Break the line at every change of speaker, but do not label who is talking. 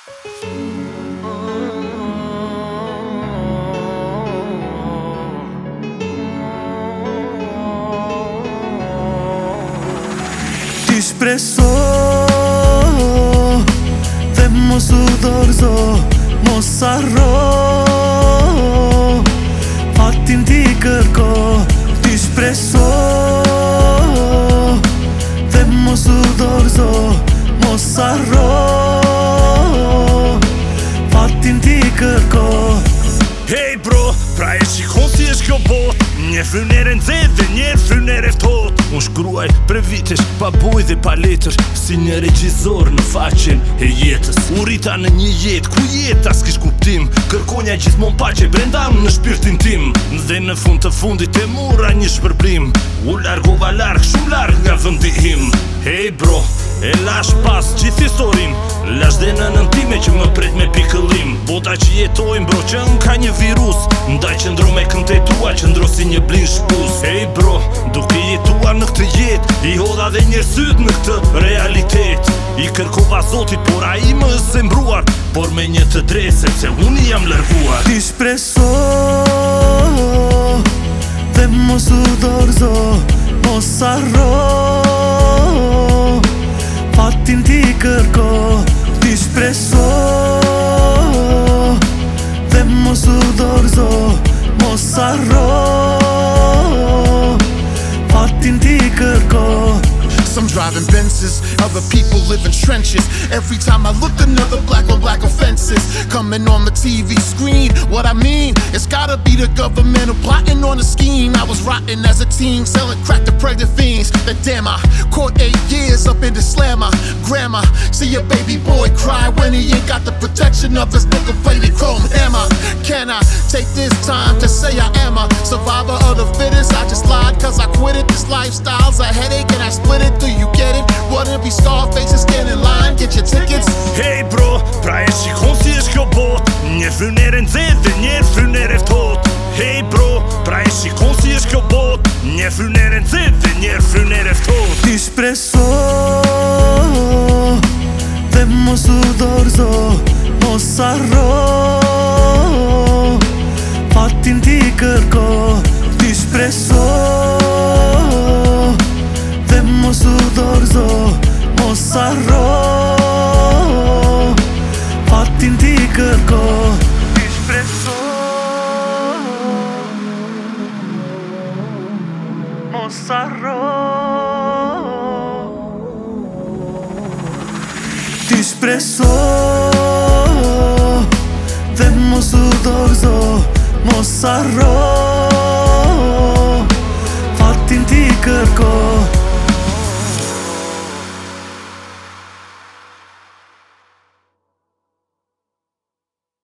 Ti shpreso dhe mos u dorëzo, mos arro fatin ti kërko. Ti shpreso dhe mos u dorëzo, mos arro fatin ti kërko.
Hey bro, pra e shikon si është kjo bot, një frynere nxehtë dhe një frynere ftohtë. Unë shkruaj për vitesh, pa bujë dhe pa letër, si një regjizor në faqen e jetës. U rrita në një jetë ku jeta s'kish kuptim, kërkonja gjithmon paqe brenda në shpirtin tim. Dhe në fund të fundit e mura një shpërblim, u largova larg, shumë larg nga vendi im. Hey bro, e lash pas gjithë historin, lash dhe në nëntime që më pret me pikëllim. Bota që jetojmë bro që ka një virus, ndaj qëndro me kënte tua, qëndro si një blin shpus. Hey bro, duke jetuar në këtë jet, i hodha dhe një syt në këtë realitet. I kërkova Zotit, por a i më zembruar, por me një të drejtë, sepse unë jam lërguar.
Ti shpreso dhe mos u dorëzo, mos arro fatin ti kërko. Ti shpreso dhe mos u dorëzo, mos arro fatin ti kërko.
Some driving Benzes, other people live in trenches. Every time I look, another black on black offenses coming on the TV screen. What I mean, it's gotta be the government who plotting on a scheme. I was rotten as a teen, selling crack to pregnant fiends. Then damn, I caught 8 years up in the slammer. Grandma, see your baby boy cry when he ain't got the protection of his nickel-plated chrome hammer. Can I take this time to say I am a survivor of the fittest? I just lied cause I quit it. This lifestyle's a headache and I split it. Do you get it? Wouldn't be Scarface, stand in line, get your tickets.
Hey bro, pra e shikon si është kjo bot, një frynere nxehtë dhe një frynere ftohtë. Hey bro, pra e shikon si është kjo bot, një frynere nxehtë dhe një frynere ftohtë.
Ti shpreso dhe mos u dorëzo, mos arro fatin ti kërko. Ti shpreso dhe mos u dorëzo, mos arro fatin ti kërko. Ti shpreso mos arro. Ti shpreso dhe mos u dorëzo, mos arro